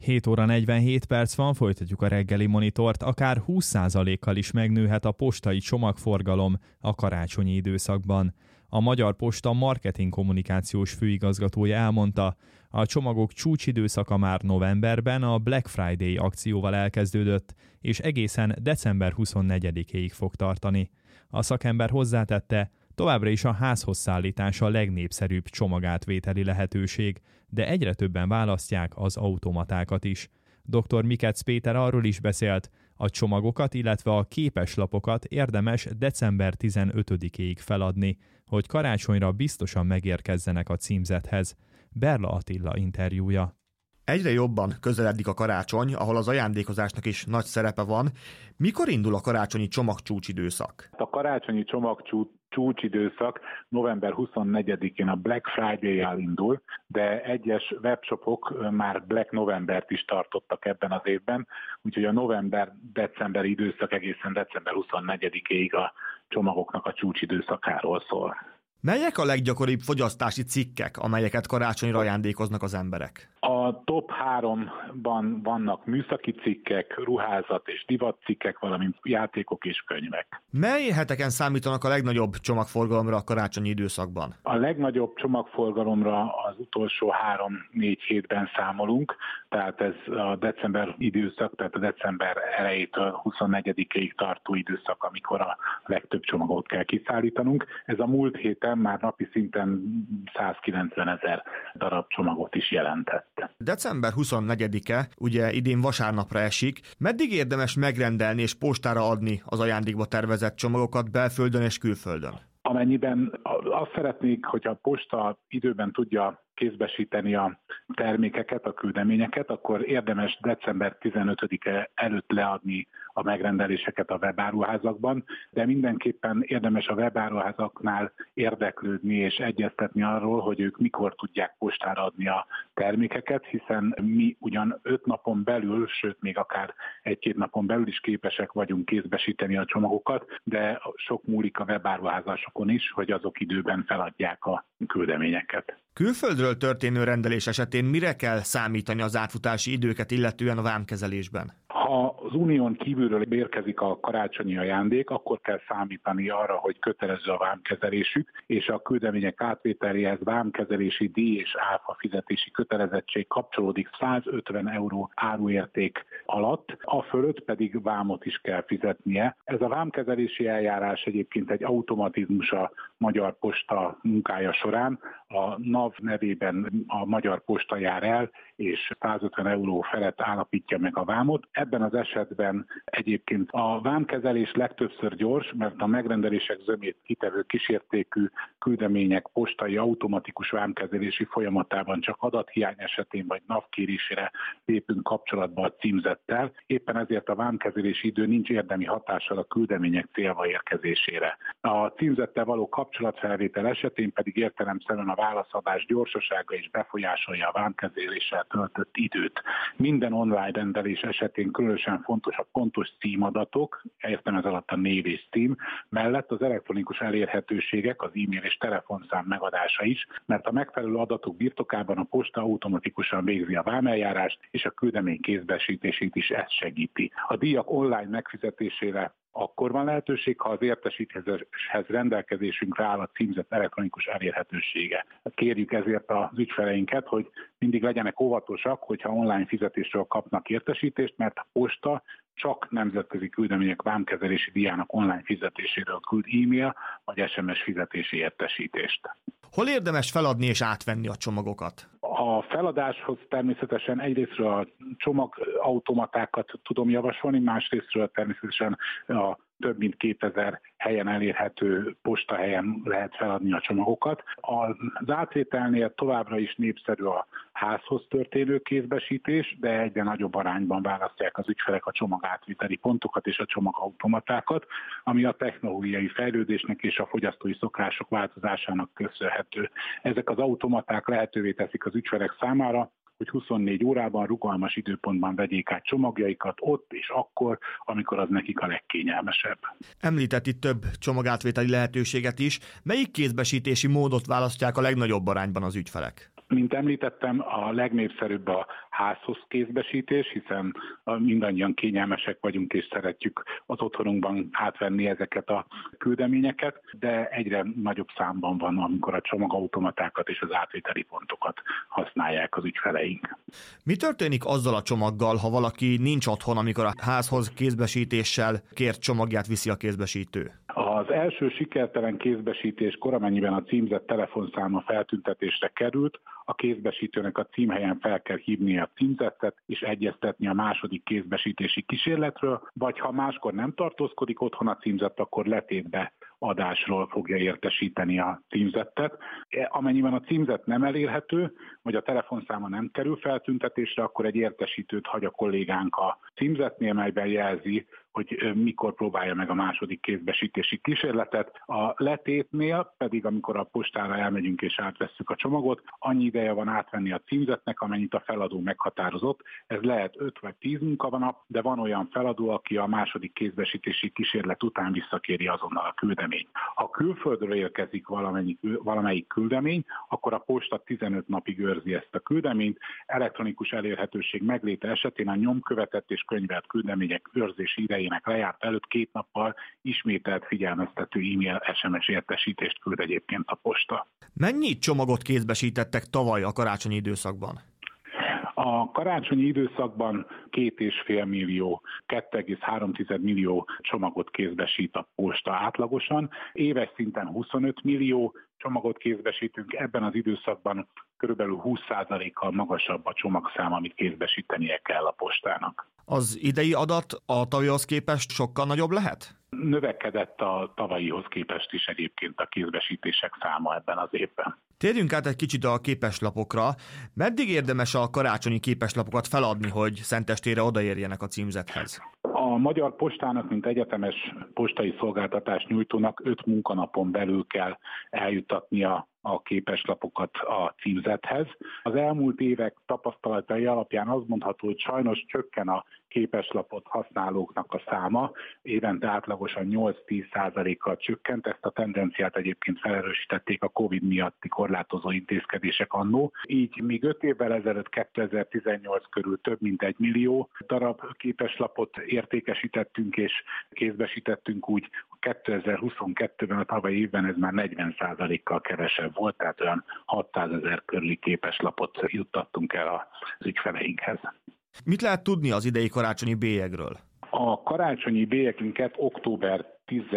7 óra 47 perc van, folytatjuk a reggeli monitort, akár 20%-kal is megnőhet a postai csomagforgalom a karácsonyi időszakban. A Magyar Posta marketing kommunikációs főigazgatója elmondta, a csomagok csúcsidőszaka már novemberben a Black Friday akcióval elkezdődött, és egészen december 24-éig fog tartani. A szakember hozzátette, továbbra is a házhoz szállítás a legnépszerűbb csomagátvételi lehetőség, de egyre többen választják az automatákat is. Dr. Mikec Péter arról is beszélt, a csomagokat, illetve a képeslapokat érdemes december 15-éig feladni, hogy karácsonyra biztosan megérkezzenek a címzethez. Berla Attila interjúja. Egyre jobban közeledik a karácsony, ahol az ajándékozásnak is nagy szerepe van. Mikor indul a karácsonyi csomagcsúcsidőszak? A karácsonyi csomagcsúcsidőszak november 24-én a Black Friday-jal indul, de egyes webshopok már Black Novembert is tartottak ebben az évben, úgyhogy a november-decemberi időszak egészen december 24-éig a csomagoknak a csúcsidőszakáról szól. Melyek a leggyakoribb fogyasztási cikkek, amelyeket karácsonyra ajándékoznak az emberek? A top 3-ban vannak műszaki cikkek, ruházat és divatcikkek, valamint játékok és könyvek. Mely heteken számítanak a legnagyobb csomagforgalomra a karácsonyi időszakban? A legnagyobb csomagforgalomra az utolsó 3-4 hétben számolunk, tehát ez a december időszak, tehát a december elejétől 24-ig tartó időszak, amikor a legtöbb csomagot kell kiszállítanunk. Ez a múlt héten már napi szinten 190 000 darab csomagot is jelentett. December 24-e, ugye idén vasárnapra esik. Meddig érdemes megrendelni és postára adni az ajándékba tervezett csomagokat belföldön és külföldön? Amennyiben azt szeretnék, hogy a posta időben tudja kézbesíteni a termékeket, a küldeményeket, akkor érdemes december 15-e előtt leadni a megrendeléseket a webáruházakban, de mindenképpen érdemes a webáruházaknál érdeklődni és egyeztetni arról, hogy ők mikor tudják postára adni a termékeket, hiszen mi ugyan 5 napon belül, sőt még akár 1-2 napon belül is képesek vagyunk kézbesíteni a csomagokat, de sok múlik a webáruházasokon is, hogy azok időben feladják a küldeményeket. Külföldről történő rendelés esetén mire kell számítani az átfutási időket illetően a vámkezelésben? Ha az unión kívülről érkezik a karácsonyi ajándék, akkor kell számítani arra, hogy kötelező a vámkezelésük, és a küldemények átvételéhez vámkezelési díj és áfa fizetési kötelezettség kapcsolódik 150 € áruérték alatt, a fölött pedig vámot is kell fizetnie. Ez a vámkezelési eljárás egyébként egy automatizmus a Magyar Posta munkája során. A NAV nevében a Magyar Posta jár el, és 150 € felett állapítja meg a vámot. Ebben az esetben egyébként a vámkezelés legtöbbször gyors, mert a megrendelések zömét kitevő kísértékű küldemények postai automatikus vámkezelési folyamatában csak adathiány esetén vagy NAV kérésére lépünk kapcsolatba a címzettel. Éppen ezért a vámkezelési idő nincs érdemi hatással a küldemények célba érkezésére. A címzettel való kapcsolatfelvétel esetén pedig értelemszerűen a válaszadás gyorsasága is befolyásolja a vámkezeléssel töltött időt. Minden online rendelés esetén különösen fontos a pontos címadatok, értem ez alatt a név és cím, mellett az elektronikus elérhetőségek, az e-mail és telefonszám megadása is, mert a megfelelő adatok birtokában a posta automatikusan végzi a vámeljárást, és a küldemény kézbesítését is ezt segíti. A díjak online megfizetésére akkor van lehetőség, ha az értesítéshez rendelkezésünkre áll a címzet elektronikus elérhetősége. Kérjük ezért az ügyfeleinket, hogy mindig legyenek óvatosak, hogyha online fizetésről kapnak értesítést, mert a posta csak nemzetközi küldemények vámkezelési díjának online fizetéséről küld e-mail vagy SMS fizetési értesítést. Hol érdemes feladni és átvenni a csomagokat? A feladáshoz természetesen egyrésztről a csomagautomatákat tudom javasolni, másrésztről természetesen a több mint 2000 helyen elérhető postahelyen lehet feladni a csomagokat. Az átvételnél továbbra is népszerű a házhoz történő kézbesítés, de egyre nagyobb arányban választják az ügyfelek a csomagátviteli pontokat és a csomagautomatákat, ami a technológiai fejlődésnek és a fogyasztói szokások változásának köszönhető. Ezek az automaták lehetővé teszik az ügyfelek számára, hogy 24 órában, rugalmas időpontban vegyék át csomagjaikat ott és akkor, amikor az nekik a legkényelmesebb. Említett itt több csomagátvételi lehetőséget is. Melyik kézbesítési módot választják a legnagyobb arányban az ügyfelek? Mint említettem, a legnépszerűbb a házhoz kézbesítés, hiszen mindannyian kényelmesek vagyunk és szeretjük az otthonunkban átvenni ezeket a küldeményeket, de egyre nagyobb számban van, amikor a csomagautomatákat és az átvételi pontokat használják az ügyfeleink. Mi történik azzal a csomaggal, ha valaki nincs otthon, amikor a házhoz kézbesítéssel kért csomagját viszi a kézbesítő? Az első sikertelen kézbesítéskor, amennyiben a címzett telefonszáma feltüntetésre került, a kézbesítőnek a címhelyen fel kell hívnia a címzettet és egyeztetni a második kézbesítési kísérletről, vagy ha máskor nem tartózkodik otthon a címzett, akkor letétbe adásról fogja értesíteni a címzettet. Amennyiben a címzett nem elérhető, vagy a telefonszáma nem kerül feltüntetésre, akkor egy értesítőt hagy a kollégánk a címzettnél, melyben jelzi, hogy mikor próbálja meg a második kézbesítési kísérletet. A letétnél pedig, amikor a postára elmegyünk és átvesszük a csomagot, annyi ideje van átvenni a címzetnek, amennyit a feladó meghatározott. Ez lehet 5 vagy 10 munkanap, de van olyan feladó, aki a második kézbesítési kísérlet után visszakéri azonnal a küldeményt. Ha külföldről érkezik valamelyik küldemény, akkor a posta 15 napig őrzi ezt a küldeményt. Elektronikus elérhetőség megléte esetén a nyomkövetett és könyvelt küldemények őrzési idejének lejárt előtt 2 nappal ismételt figyelmeztető e-mail SMS értesítést küld egyébként a posta. Mennyi csomagot kézbesítettek tavaly a karácsonyi időszakban? A karácsonyi időszakban 2,5 millió, 2,3 millió csomagot kézbesít a posta átlagosan. Éves szinten 25 millió csomagot kézbesítünk, ebben az időszakban körülbelül 20%-kal magasabb a csomagszám, amit kézbesítenie kell a postának. Az idei adat a tavalyhoz képest sokkal nagyobb lehet? Növekedett a tavalyihoz képest is egyébként a kézbesítések száma ebben az évben. Térjünk át egy kicsit a képeslapokra. Meddig érdemes a karácsonyi képeslapokat feladni, hogy szentestére odaérjenek a címzethez? A Magyar Postának, mint egyetemes postai szolgáltatás nyújtónak 5 munkanapon belül kell eljuttatnia a képeslapokat a címzethez. Az elmúlt évek tapasztalatai alapján azt mondható, hogy sajnos csökken a képeslapot használóknak a száma, évente átlagosan 8-10%-kal csökkent, ezt a tendenciát egyébként felerősítették a Covid miatti korlátozó intézkedések annó. Így még 5 évvel ezelőtt 2018 körül több mint 1 millió darab képeslapot értékesítettünk és kézbesítettünk, úgy 2022-ben, a tavalyi évben ez már 40%-kal kevesebb volt, tehát olyan 600 000 körüli képeslapot juttattunk el az ügyfeleinkhez. Mit lehet tudni az idei karácsonyi bélyegről? A karácsonyi bélyegünket október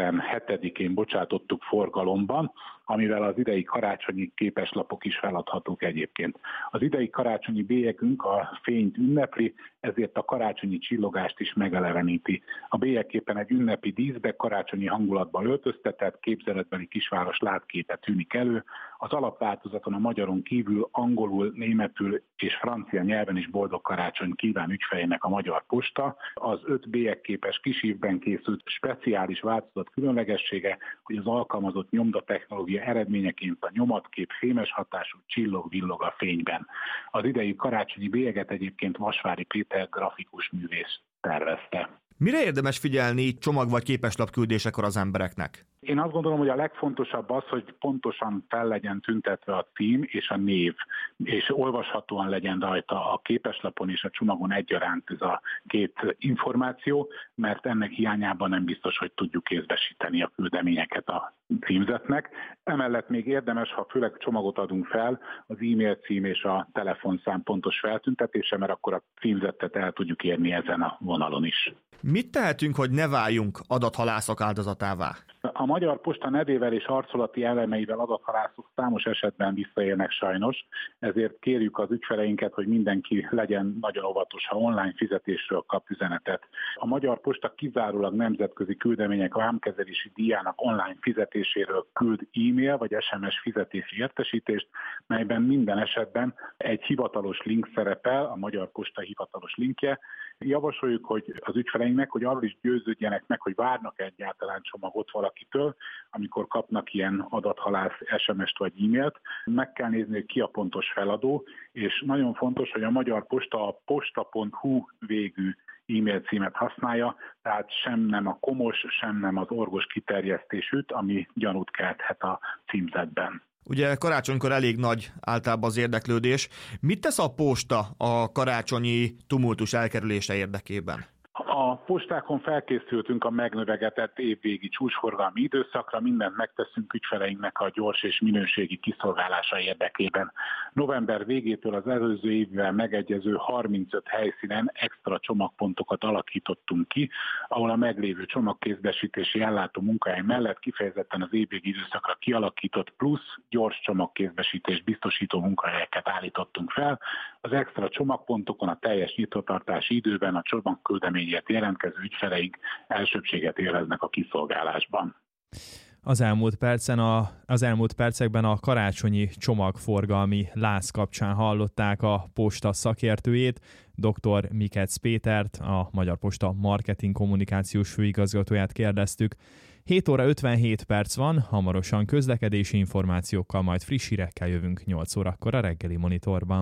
17-én bocsátottuk forgalomban, amivel az idei karácsonyi képeslapok is feladhatók egyébként. Az idei karácsonyi bélyegünk a fényt ünnepli, ezért a karácsonyi csillogást is megeleveníti. A bélyegképpen egy ünnepi díszbe, karácsonyi hangulatban öltöztetett, képzeletbeli kisváros látképe tűnik elő. Az alapváltozaton a magyaron kívül angolul, németül és francia nyelven is boldog karácsony kíván ügyfelének a Magyar Posta. Az 5 bélyegképes kisívben készült speciális változat különlegessége, hogy az alkalmazott nyomdatechnológia eredményeként a nyomatkép fémes hatású csillog-villog a fényben. Az idei karácsonyi bélyeget egyébként Vasvári Péter grafikus művész tervezte. Mire érdemes figyelni csomag- vagy képeslap küldésekor az embereknek? Én azt gondolom, hogy a legfontosabb az, hogy pontosan fel legyen tüntetve a cím és a név, és olvashatóan legyen rajta a képeslapon és a csomagon egyaránt ez a 2 információ, mert ennek hiányában nem biztos, hogy tudjuk kézbesíteni a küldeményeket a címzetnek. Emellett még érdemes, ha főleg csomagot adunk fel, az e-mail cím és a telefonszám pontos feltüntetése, mert akkor a címzettet el tudjuk érni ezen a vonalon is. Mit tehetünk, hogy ne váljunk adathalászok áldozatává? A Magyar Posta nevével és arcolati elemeivel adathalászok számos esetben visszaélnek sajnos, ezért kérjük az ügyfeleinket, hogy mindenki legyen nagyon óvatos, ha online fizetésről kap üzenetet. A Magyar Posta kizárólag nemzetközi küldemények vámkezelési díjának online fizetéséről küld e-mail vagy SMS fizetési értesítést, melyben minden esetben egy hivatalos link szerepel, a Magyar Posta hivatalos linkje. Javasoljuk, hogy az ügyfeleinknek, hogy arról is győződjenek meg, hogy várnak egyáltalán csomagot valakitől, amikor kapnak ilyen adathalász SMS-t vagy e-mailt. Meg kell nézni, hogy ki a pontos feladó, és nagyon fontos, hogy a Magyar Posta a posta.hu végű e-mail címet használja, tehát sem nem a komos, sem nem az orvos kiterjesztésűt, ami gyanút kelthet a címzetben. Ugye karácsonykor elég nagy általában az érdeklődés. Mit tesz a posta a karácsonyi tumultus elkerülése érdekében? A postákon felkészültünk a megnövegetett évvégi csúcsforgalmi időszakra, mindent megteszünk ügyfeleinknek a gyors és minőségi kiszolgálása érdekében. November végétől az előző évvel megegyező 35 helyszínen extra csomagpontokat alakítottunk ki, ahol a meglévő csomagkézbesítési ellátó munkahely mellett kifejezetten az évvégi időszakra kialakított plusz gyors csomagkézbesítést biztosító munkahelyeket állítottunk fel. Az extra csomagpontokon a teljes nyitvatartási időben a csomagküldeményért jelentkező ügyfeleink elsőbbséget élveznek a kiszolgálásban. Az elmúlt percekben a karácsonyi csomagforgalmi láz kapcsán hallották a posta szakértőjét, dr. Mikec Pétert, a Magyar Posta marketing kommunikációs főigazgatóját kérdeztük. 7 óra 57 perc van, hamarosan közlekedési információkkal, majd friss hírekkel jövünk 8 órakor a reggeli monitorban.